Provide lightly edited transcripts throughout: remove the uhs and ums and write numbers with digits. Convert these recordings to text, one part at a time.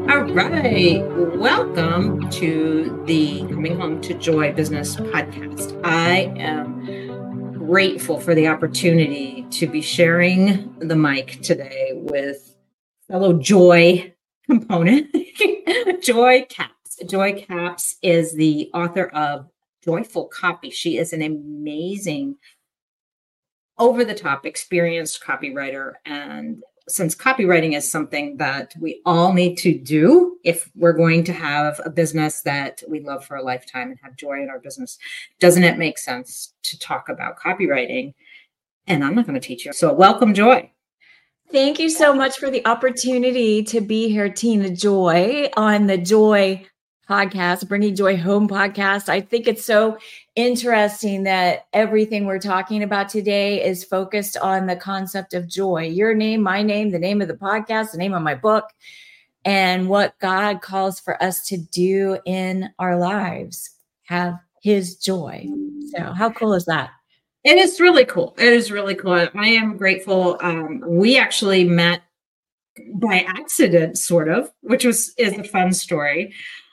All right. Welcome to the Coming Home to Joy Business podcast. I am grateful for the opportunity to be sharing the mic today with fellow Joy component, Joy Caps. Joy Caps is the author of Joyful Copy. She is an amazing, over-the-top experienced copywriter, and since copywriting is something that we all need to do if we're going to have a business that we love for a lifetime and have joy in our business, doesn't it make sense to talk about copywriting? And I'm not going to teach you. So welcome, Joy. Thank you so much for the opportunity to be here, Tina Joy, on the Joy podcast, Bringing Joy Home podcast. I think it's so interesting that everything we're talking about today is focused on the concept of joy. Your name, my name, the name of the podcast, the name of my book, and what God calls for us to do in our lives, have His joy. So how cool is that? It is really cool. It is really cool. I am grateful. We actually met by accident, sort of, which is a fun story.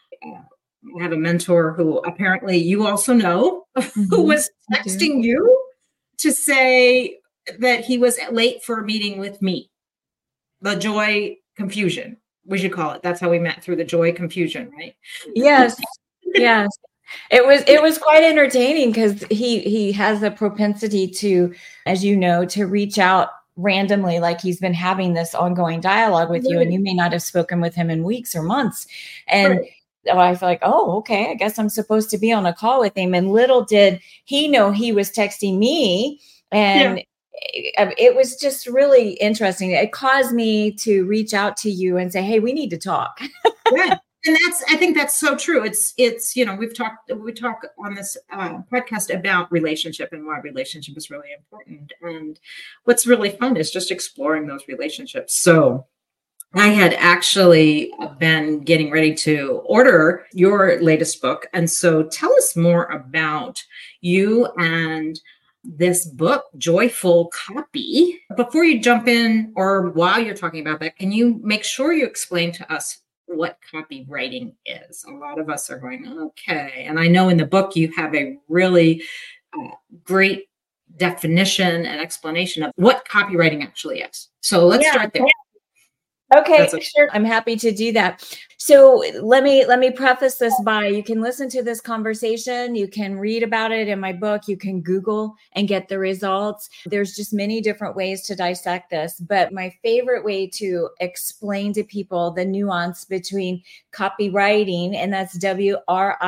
I have a mentor who apparently you also know, who was texting you to say that he was late for a meeting with me. The Joy Confusion, we should call it. That's how we met, through the Joy Confusion, right? Yes. Yes. It was quite entertaining because he has a propensity to, as you know, to reach out randomly, like he's been having this ongoing dialogue with you, and you may not have spoken with him in weeks or months. And I feel like, oh, okay, I guess I'm supposed to be on a call with him. And little did he know he was texting me. And it was just really interesting. It caused me to reach out to you and say, hey, we need to talk. Yeah. And I think that's so true. It's, we talk on this podcast about relationship and why relationship is really important. And what's really fun is just exploring those relationships. So I had actually been getting ready to order your latest book. And so tell us more about you and this book, Joyful Copy. Before you jump in, or while you're talking about that, can you make sure you explain to us what copywriting is? A lot of us are going, okay. And I know in the book you have a really great definition and explanation of what copywriting actually is. So let's start there. Okay, sure. I'm happy to do that. So let me preface this by, you can listen to this conversation, you can read about it in my book, you can Google and get the results. There's just many different ways to dissect this, but my favorite way to explain to people the nuance between copywriting, and that's WRITING,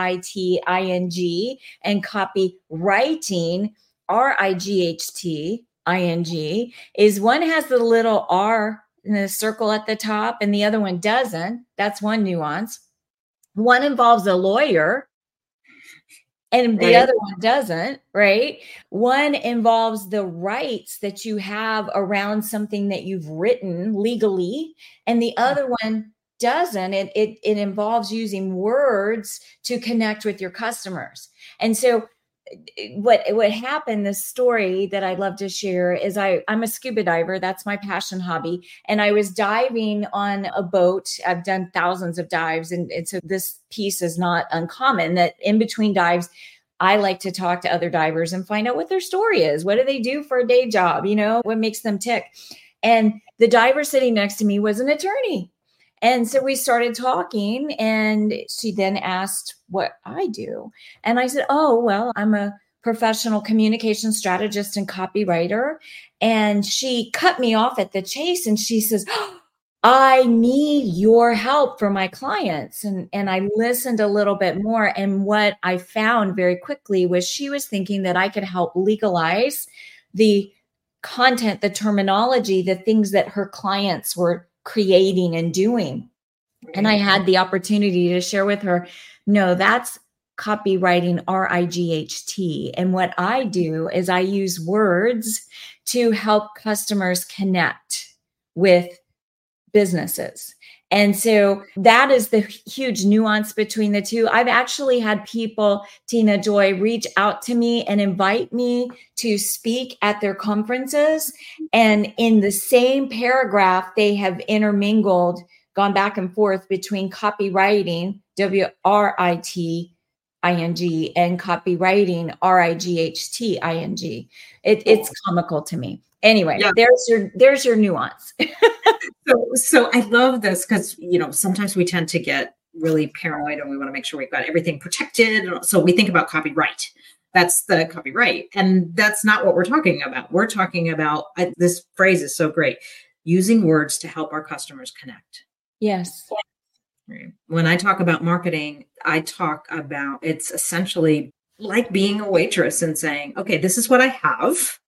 and copywriting, RIGHTING, is one has the little R in the circle at the top and the other one doesn't. That's one nuance. One involves a lawyer and the other one doesn't, right? One involves the rights that you have around something that you've written legally, and the other one doesn't. It involves using words to connect with your customers. And so what happened, this story that I'd love to share, is I'm a scuba diver. That's my passion hobby. And I was diving on a boat. I've done thousands of dives. And so this piece is not uncommon, that in between dives, I like to talk to other divers and find out what their story is. What do they do for a day job? What makes them tick? And the diver sitting next to me was an attorney. And so we started talking, and she then asked what I do. And I said, oh, well, I'm a professional communication strategist and copywriter. And she cut me off at the chase, and she says, I need your help for my clients. And I listened a little bit more. And what I found very quickly was she was thinking that I could help legalize the content, the terminology, the things that her clients were creating and doing. And I had the opportunity to share with her, no, that's copywriting, RIGHT. And what I do is I use words to help customers connect with businesses. And so that is the huge nuance between the two. I've actually had people, Tina Joy, reach out to me and invite me to speak at their conferences. And in the same paragraph, they have intermingled gone back and forth between copywriting, WRITING, and copywriting, RIGHTING. It's comical to me. Anyway, Yeah. there's your nuance. So I love this because, sometimes we tend to get really paranoid and we want to make sure we've got everything protected. So we think about copyright. That's the copyright. And that's not what we're talking about. We're talking about, this phrase is so great, using words to help our customers connect. Yes. When I talk about marketing, I talk about, it's essentially like being a waitress and saying, okay, this is what I have.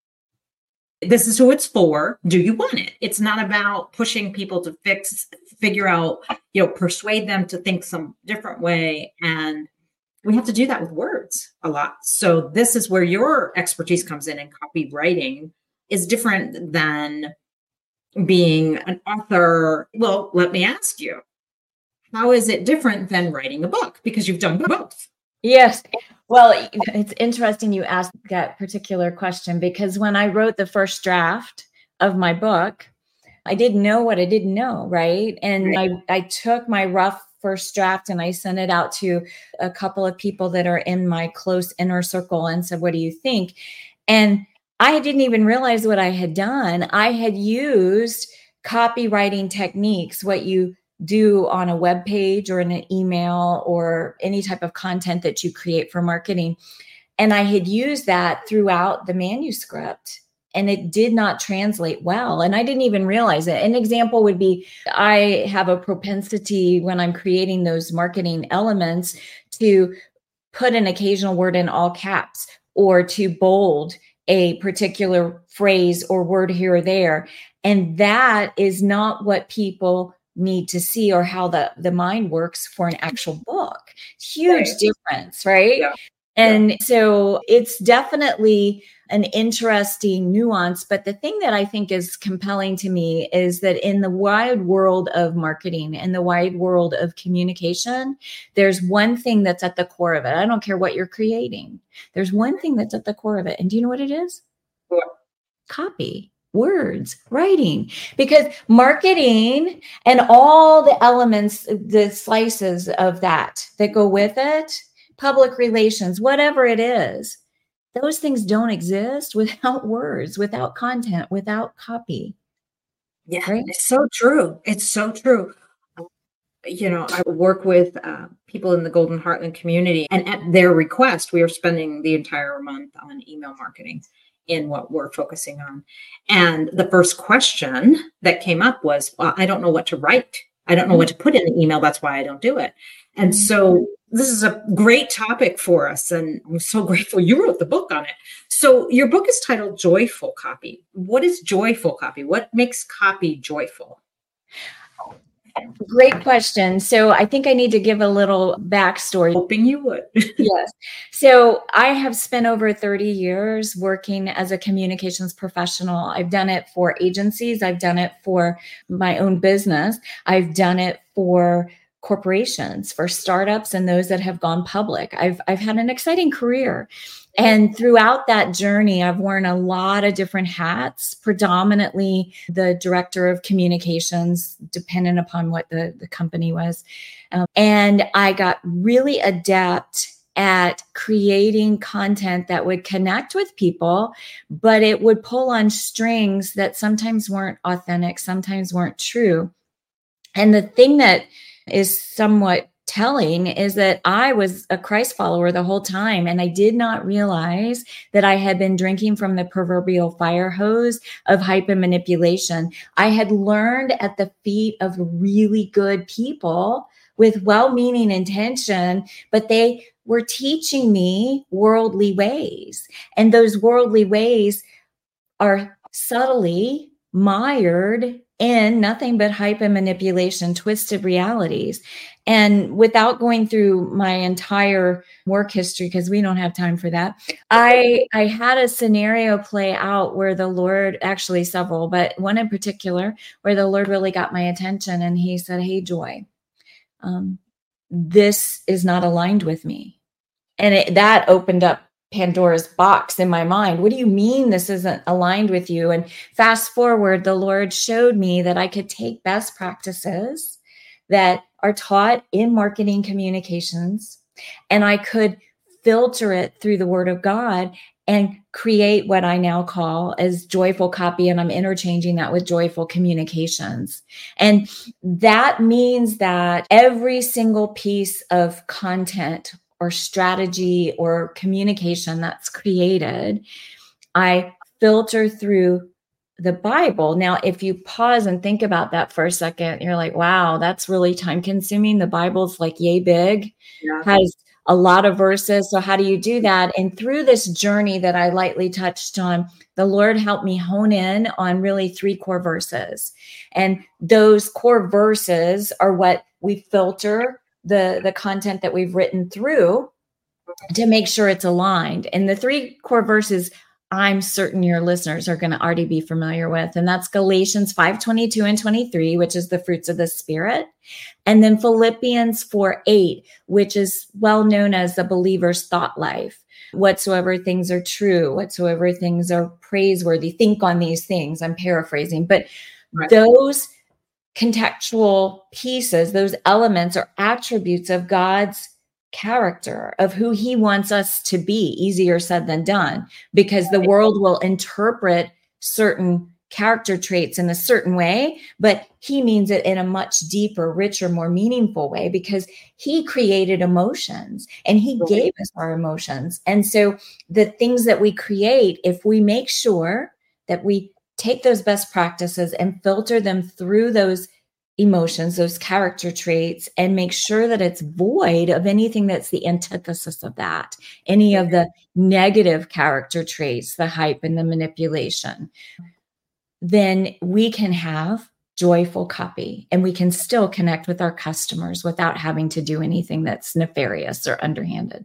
This is who it's for. Do you want it? It's not about pushing people to figure out, persuade them to think some different way. And we have to do that with words a lot. So this is where your expertise comes in, and copywriting is different than being an author. Well, let me ask you, how is it different than writing a book? Because you've done both. Yes. Well, it's interesting you asked that particular question, because when I wrote the first draft of my book, I didn't know what I didn't know, right? And I took my rough first draft and I sent it out to a couple of people that are in my close inner circle and said, what do you think? And I didn't even realize what I had done. I had used copywriting techniques, what you do on a web page or in an email or any type of content that you create for marketing. And I had used that throughout the manuscript, and it did not translate well. And I didn't even realize it. An example would be, I have a propensity when I'm creating those marketing elements to put an occasional word in all caps or to bold a particular phrase or word here or there. And that is not what people need to see or how the mind works for an actual book. Huge difference, right? Yeah. And so it's definitely an interesting nuance. But the thing that I think is compelling to me is that in the wide world of marketing and the wide world of communication, there's one thing that's at the core of it. I don't care what you're creating. There's one thing that's at the core of it. And do you know what it is? What? Copy. Words, writing, because marketing and all the elements, the slices of that go with it, public relations, whatever it is, those things don't exist without words, without content, without copy. Yeah, right? It's so true. It's so true. I work with people in the Golden Heartland community, and at their request, we are spending the entire month on email marketing in what we're focusing on. And the first question that came up was, well, I don't know what to write. I don't know what to put in the email. That's why I don't do it. And so this is a great topic for us. And I'm so grateful you wrote the book on it. So your book is titled Joyful Copy. What is joyful copy? What makes copy joyful? Great question. So I think I need to give a little backstory. Hoping you would. Yes. So I have spent over 30 years working as a communications professional. I've done it for agencies. I've done it for my own business. I've done it for corporations, for startups, and those that have gone public. I've had an exciting career. And throughout that journey, I've worn a lot of different hats, predominantly the director of communications, dependent upon what the company was. And I got really adept at creating content that would connect with people, but it would pull on strings that sometimes weren't authentic, sometimes weren't true. And the thing that is somewhat telling is that I was a Christ follower the whole time, and I did not realize that I had been drinking from the proverbial fire hose of hype and manipulation. I had learned at the feet of really good people with well-meaning intention, but they were teaching me worldly ways. And those worldly ways are subtly mired in nothing but hype and manipulation, twisted realities. And without going through my entire work history, because we don't have time for that, I had a scenario play out where the Lord, actually several, but one in particular, where the Lord really got my attention. And he said, "Hey, Joy, this is not aligned with me." And that opened up Pandora's box in my mind. What do you mean this isn't aligned with you? And fast forward, the Lord showed me that I could take best practices that are taught in marketing communications, and I could filter it through the Word of God and create what I now call as joyful copy. And I'm interchanging that with joyful communications. And that means that every single piece of content or strategy or communication that's created, I filter through the Bible. Now, if you pause and think about that for a second, you're like, wow, that's really time consuming. The Bible's like yay big, has a lot of verses. So how do you do that? And through this journey that I lightly touched on, the Lord helped me hone in on really 3 core verses. And those core verses are what we filter the content that we've written through to make sure it's aligned. And the 3 core verses I'm certain your listeners are going to already be familiar with. And that's Galatians 5:22 and 23, which is the fruits of the Spirit. And then Philippians 4:8, which is well known as the believer's thought life. Whatsoever things are true, whatsoever things are praiseworthy, think on these things. I'm paraphrasing, but those contextual pieces, those elements are attributes of God's character, of who he wants us to be. Easier said than done, because the world will interpret certain character traits in a certain way, but he means it in a much deeper, richer, more meaningful way, because he created emotions and he gave us our emotions. And so the things that we create, if we make sure that we take those best practices and filter them through those emotions, those character traits, and make sure that it's void of anything that's the antithesis of that, any of the negative character traits, the hype and the manipulation, then we can have joyful copy and we can still connect with our customers without having to do anything that's nefarious or underhanded.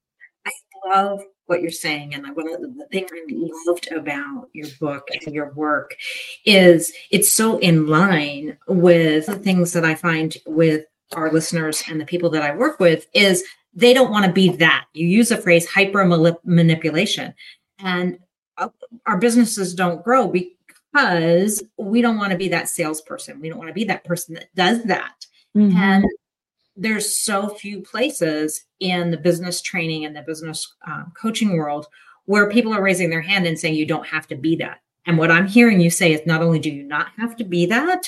I love what you're saying. And one of the things I loved about your book and your work is it's so in line with the things that I find with our listeners and the people that I work with is they don't want to be that. You use the phrase hyper manipulation, and our businesses don't grow because we don't want to be that salesperson. We don't want to be that person that does that. Mm-hmm. And there's so few places in the business training and the business coaching world where people are raising their hand and saying, you don't have to be that. And what I'm hearing you say is not only do you not have to be that,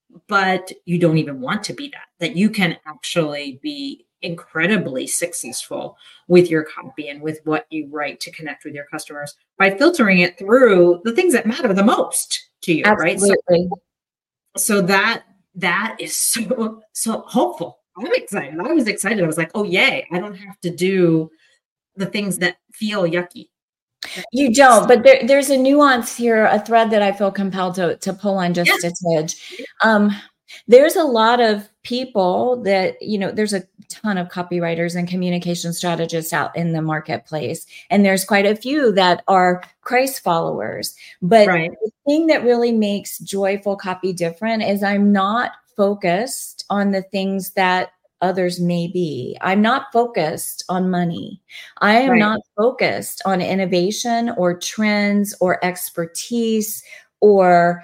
but you don't even want to be that you can actually be incredibly successful with your copy and with what you write to connect with your customers by filtering it through the things that matter the most to you. Absolutely. Right. So that is so hopeful. I'm excited. I was excited. I was like, oh, yay. I don't have to do the things that feel yucky. You don't, but there's a nuance here, a thread that I feel compelled to pull on just a tidge. There's a lot of people that, there's a ton of copywriters and communication strategists out in the marketplace. And there's quite a few that are Christ followers. But the thing that really makes joyful copy different is I'm not focused on the things that others may be. I'm not focused on money. I am not focused on innovation or trends or expertise or,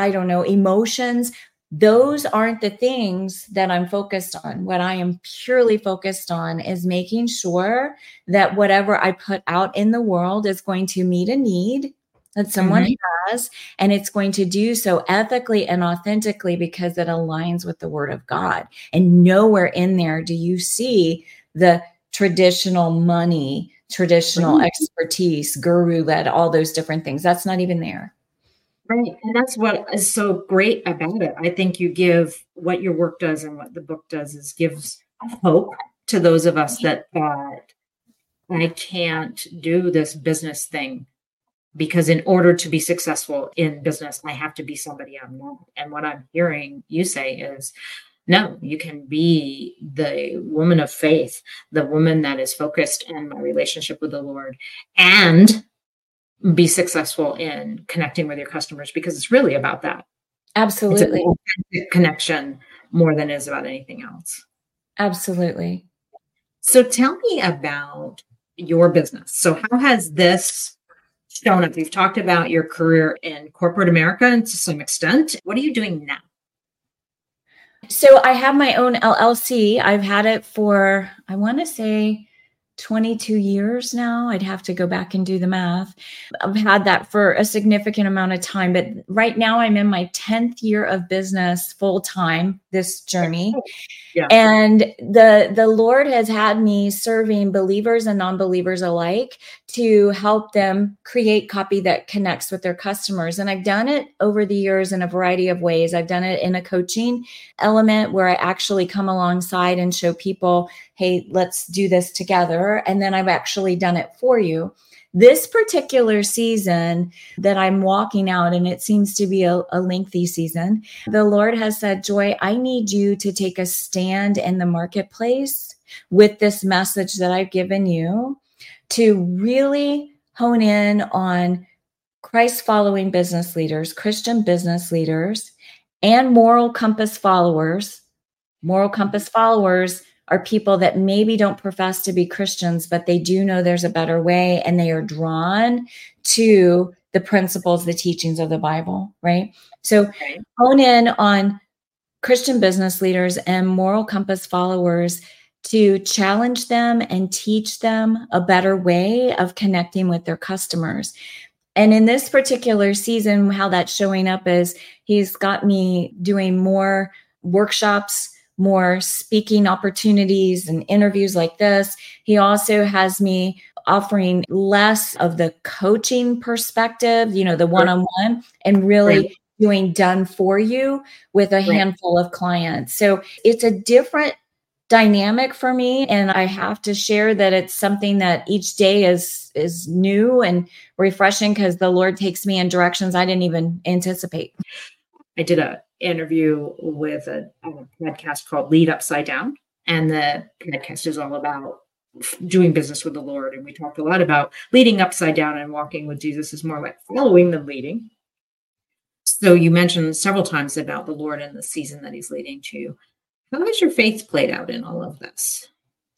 emotions. Those aren't the things that I'm focused on. What I am purely focused on is making sure that whatever I put out in the world is going to meet a need that someone has, and it's going to do so ethically and authentically because it aligns with the Word of God. And nowhere in there do you see the traditional money, traditional expertise, guru-led, all those different things. That's not even there. Right. And that's what is so great about it. I think you give what your work does and what the book does is gives hope to those of us that thought, I can't do this business thing. Because in order to be successful in business, I have to be somebody I'm not. And what I'm hearing you say is, no, you can be the woman of faith, the woman that is focused on my relationship with the Lord, and be successful in connecting with your customers, because it's really about that. Absolutely. It's an authentic connection more than it is about anything else. Absolutely. So tell me about your business. So how has this shown up? You've talked about your career in corporate America and to some extent. What are you doing now? So I have my own LLC. I've had it for, I want to say 22 years now. I'd have to go back and do the math. I've had that for a significant amount of time, but right now I'm in my 10th year of business full time, this journey. Yeah. And the Lord has had me serving believers and non-believers alike to help them create copy that connects with their customers. And I've done it over the years in a variety of ways. I've done it in a coaching element where I actually come alongside and show people, hey, let's do this together. And then I've actually done it for you. This particular season that I'm walking out, and it seems to be a lengthy season, the Lord has said, Joy, I need you to take a stand in the marketplace with this message that I've given you to really hone in on Christ-following business leaders, Christian business leaders, and moral compass followers. Moral compass followers are people that maybe don't profess to be Christians, but they do know there's a better way, and they are drawn to the principles, the teachings of the Bible, right? So hone in on Christian business leaders and moral compass followers to challenge them and teach them a better way of connecting with their customers. And in this particular season, how that's showing up is he's got me doing more workshops, more speaking opportunities and interviews like this. He also has me offering less of the coaching perspective, the one-on-one, and really doing done for you with a handful of clients. So it's a different dynamic for me. And I have to share that it's something that each day is new and refreshing because the Lord takes me in directions I didn't even anticipate. I did an interview with a podcast called Lead Upside Down. And the podcast is all about doing business with the Lord. And we talked a lot about leading upside down, and walking with Jesus is more like following than leading. So you mentioned several times about the Lord and the season that he's leading to. How has your faith played out in all of this?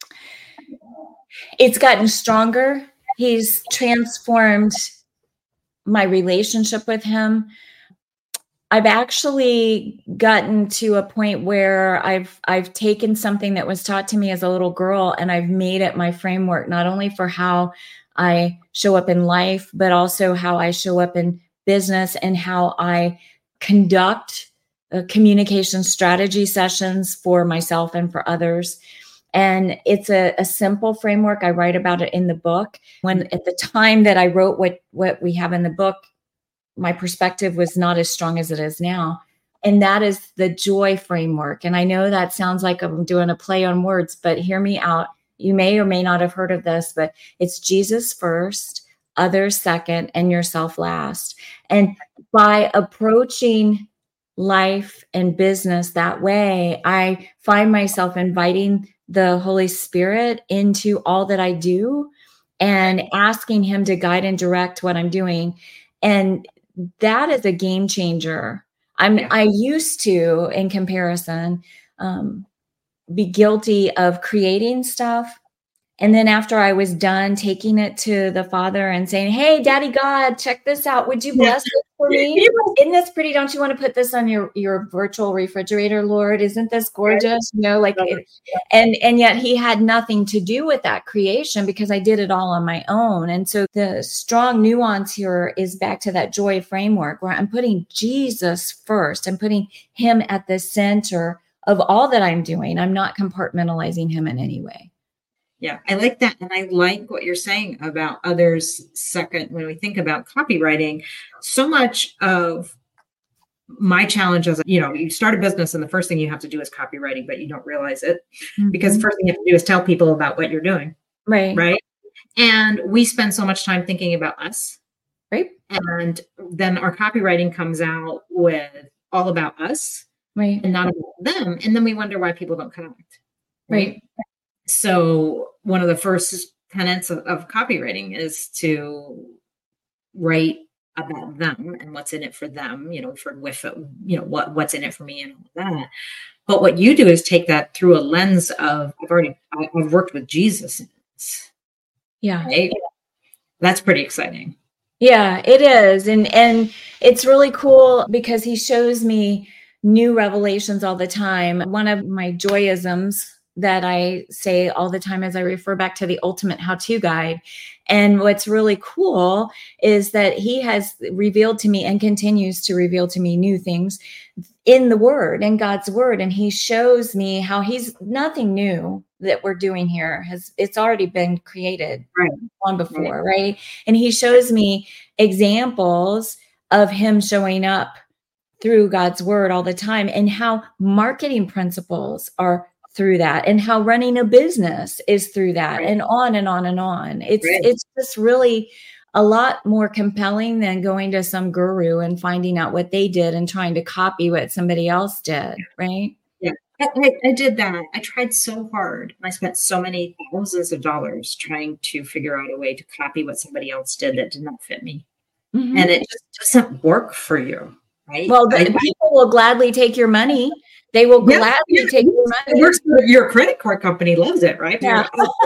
It's gotten stronger. He's transformed my relationship with him. I've actually gotten to a point where I've taken something that was taught to me as a little girl, and I've made it my framework, not only for how I show up in life, but also how I show up in business and how I conduct communication strategy sessions for myself and for others. And it's a simple framework. I write about it in the book. When at the time that I wrote what we have in the book, my perspective was not as strong as it is now. And that is the joy framework. And I know that sounds like I'm doing a play on words, but hear me out. You may or may not have heard of this, but it's Jesus first, others second, and yourself last. And by approaching life and business that way, I find myself inviting the Holy Spirit into all that I do and asking him to guide and direct what I'm doing. And that is a game changer. I used to, in comparison, be guilty of creating stuff. And then after I was done, taking it to the Father and saying, hey, Daddy God, check this out. Would you bless it for me? Isn't this pretty? Don't you want to put this on your virtual refrigerator, Lord? Isn't this gorgeous? And yet he had nothing to do with that creation because I did it all on my own. And so the strong nuance here is back to that joy framework where I'm putting Jesus first. I'm putting him at the center of all that I'm doing. I'm not compartmentalizing him in any way. Yeah, I like that. And I like what you're saying about others second. When we think about copywriting, so much of my challenge is, you start a business and the first thing you have to do is copywriting, but you don't realize it because the first thing you have to do is tell people about what you're doing. Right. And we spend so much time thinking about us. Right. And then our copywriting comes out with all about us and not about them. And then we wonder why people don't connect. Right. So one of the first tenets of copywriting is to write about them and what's in it for them, what's in it for me and all that. But what you do is take that through a lens of, I've worked with Jesus. Yeah. Right? That's pretty exciting. Yeah, it is. And it's really cool because he shows me new revelations all the time. One of my joyisms that I say all the time is I refer back to the Ultimate How-To Guide. And what's really cool is that he has revealed to me and continues to reveal to me new things in the Word, in God's Word. And he shows me how he's nothing new that we're doing here. It's already been created long before, right? And he shows me examples of him showing up through God's Word all the time, and how marketing principles are through that, and how running a business is through that, and on and on and on. It's just really a lot more compelling than going to some guru and finding out what they did and trying to copy what somebody else did, right? Yeah, I did that. I tried so hard. I spent so many thousands of dollars trying to figure out a way to copy what somebody else did that did not fit me. Mm-hmm. And it just doesn't work for you, right? Well, people will gladly take your money. They will gladly take your money. It works. Your credit card company loves it, right? Yeah.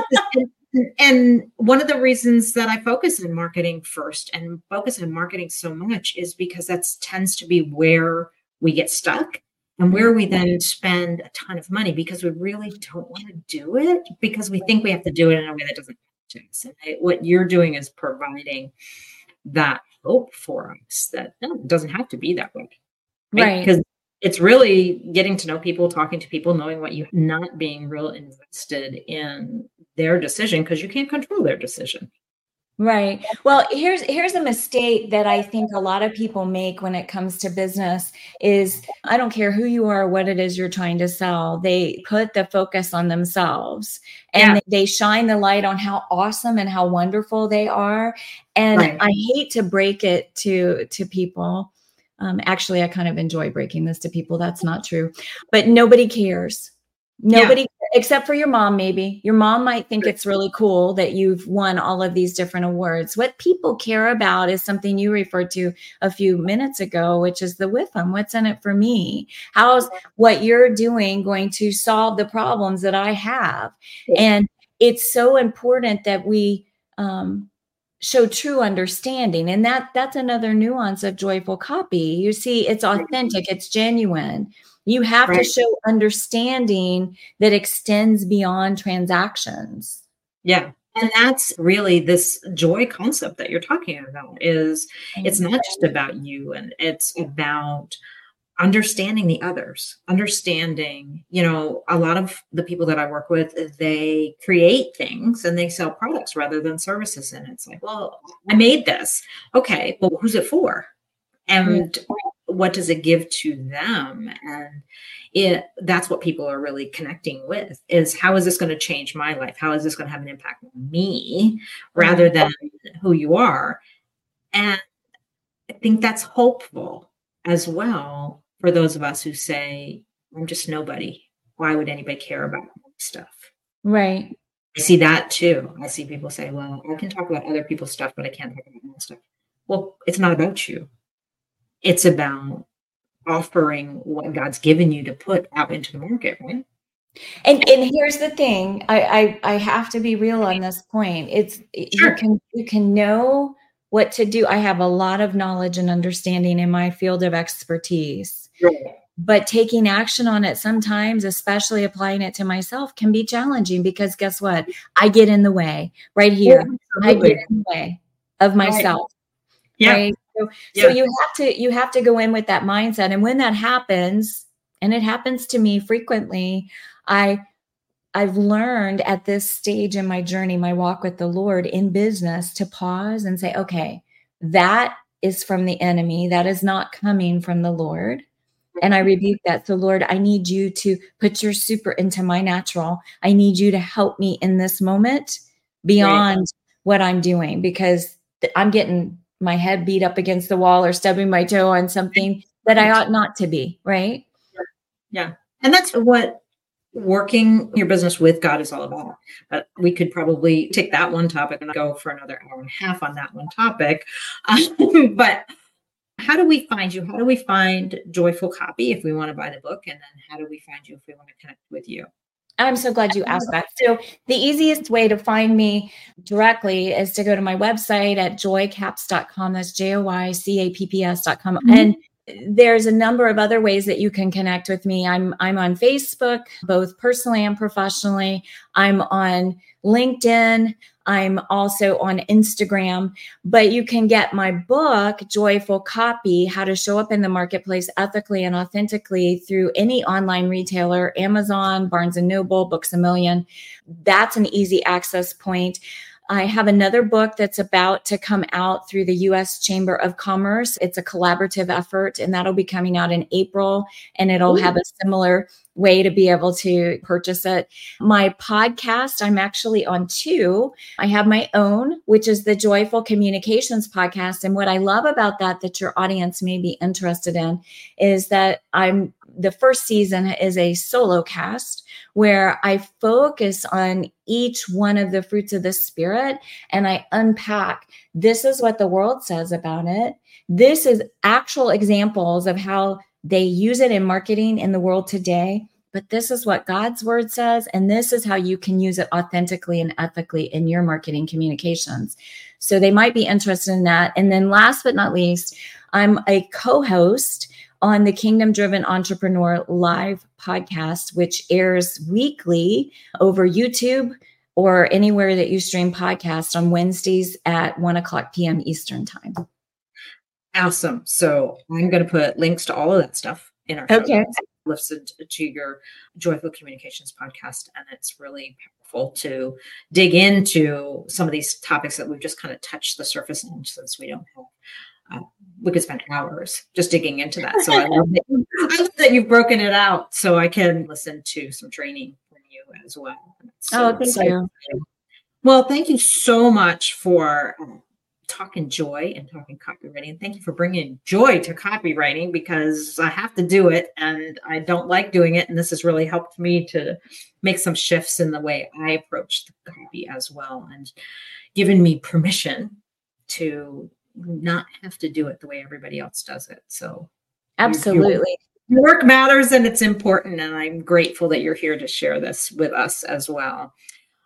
And one of the reasons that I focus on marketing first and focus on marketing so much is because that tends to be where we get stuck and where we then spend a ton of money because we really don't want to do it because we think we have to do it in a way that doesn't fit us. And what you're doing is providing that hope for us that it doesn't have to be that way. Right. Because it's really getting to know people, talking to people, knowing what you, not being real invested in their decision because you can't control their decision. Right. Well, here's a mistake that I think a lot of people make when it comes to business is I don't care who you are, what it is you're trying to sell. They put the focus on themselves and they shine the light on how awesome and how wonderful they are. And I hate to break it to people. Actually, I kind of enjoy breaking this to people. That's not true, but nobody cares. Nobody, except for your mom, maybe. Your mom might think it's really cool that you've won all of these different awards. What people care about is something you referred to a few minutes ago, which is the with them. What's in it for me? How's what you're doing going to solve the problems that I have? And it's so important that we show true understanding. And that's another nuance of joyful copy. You see, it's authentic, it's genuine. You have to show understanding that extends beyond transactions. Yeah. And that's really this joy concept that you're talking about is it's not just about you, and it's about understanding the others, understanding, a lot of the people that I work with, they create things and they sell products rather than services. And it's like, well, I made this. Okay, well, who's it for? And what does it give to them? And that's what people are really connecting with is how is this going to change my life? How is this going to have an impact on me rather than who you are? And I think that's hopeful as well for those of us who say, I'm just nobody. Why would anybody care about my stuff? Right. I see that too. I see people say, well, I can talk about other people's stuff, but I can't talk about my stuff. Well, it's not about you. It's about offering what God's given you to put out into the market, right? And here's the thing. I have to be real on this point. It's you can know what to do. I have a lot of knowledge and understanding in my field of expertise. Right. But taking action on it sometimes, especially applying it to myself, can be challenging because guess what? I get in the way right here. Yeah, I get in the way of myself. Right. Yeah. Right? So you have to go in with that mindset. And when that happens, and it happens to me frequently, I've learned at this stage in my journey, my walk with the Lord in business, to pause and say, okay, that is from the enemy. That is not coming from the Lord. And I rebuke that. So Lord, I need you to put your super into my natural. I need you to help me in this moment beyond what I'm doing, because I'm getting my head beat up against the wall or stubbing my toe on something that I ought not to be. Right. Yeah. And that's what working your business with God is all about. But we could probably take that one topic and go for another hour and a half on that one topic. But how do we find you? How do we find Joyful Copy if we want to buy the book? And then how do we find you if we want to connect with you? I'm so glad you asked that. So the easiest way to find me directly is to go to my website at joycaps.com. That's JOYCAPPS.com. Mm-hmm. And there's a number of other ways that you can connect with me. I'm on Facebook, both personally and professionally. I'm on LinkedIn. I'm also on Instagram, but you can get my book, Joyful Copy, How to Show Up in the Marketplace Ethically and Authentically, through any online retailer, Amazon, Barnes & Noble, Books A Million. That's an easy access point. I have another book that's about to come out through the U.S. Chamber of Commerce. It's a collaborative effort, and that'll be coming out in April, and it'll have a similar way to be able to purchase it. My podcast, I'm actually on 2. I have my own, which is the Joyful Communications podcast. And what I love about that your audience may be interested in, is that the first season is a solo cast where I focus on each one of the fruits of the Spirit, and I unpack, this is what the world says about it. This is actual examples of how they use it in marketing in the world today, but this is what God's word says, and this is how you can use it authentically and ethically in your marketing communications. So they might be interested in that. And then last but not least, I'm a co-host on the Kingdom Driven Entrepreneur Live podcast, which airs weekly over YouTube or anywhere that you stream podcasts on Wednesdays at 1:00 p.m. Eastern time. Awesome. So I'm going to put links to all of that stuff in our show notes. Listen to your Joyful Communications podcast, and it's really powerful to dig into some of these topics that we've just kind of touched the surface on, since we don't have we could spend hours just digging into that. So I love that you've broken it out so I can listen to some training from you as well. Thank you. Well, thank you so much for talking joy and talking copywriting. And thank you for bringing joy to copywriting, because I have to do it and I don't like doing it. And this has really helped me to make some shifts in the way I approach the copy as well, and given me permission to not have to do it the way everybody else does it. So absolutely. Your work matters and it's important. And I'm grateful that you're here to share this with us as well.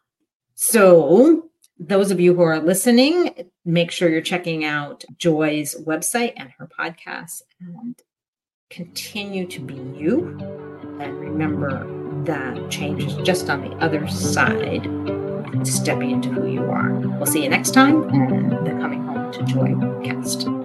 So those of you who are listening, make sure you're checking out Joy's website and her podcast, and continue to be you. And remember that change is just on the other side of stepping into who you are. We'll see you next time on the Coming Home to Joy podcast.